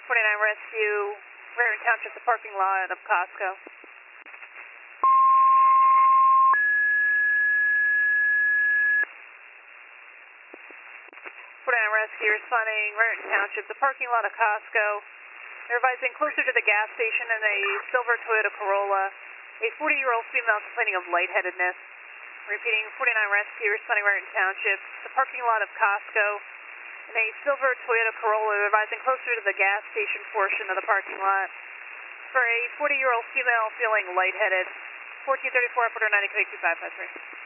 49 Rescue, Raritan Township, the parking lot of Costco. 49 Rescue responding, Raritan Township, the parking lot of Costco. They're advising closer to the gas station in a silver Toyota Corolla. A 40-year-old female complaining of lightheadedness. Repeating, 49 Rescue responding, Raritan Township, the parking lot of Costco. In a silver Toyota Corolla, they're advising closer to the gas station portion of the parking lot. For a 40-year-old female feeling lightheaded, 1434 Upper 90 K 2553.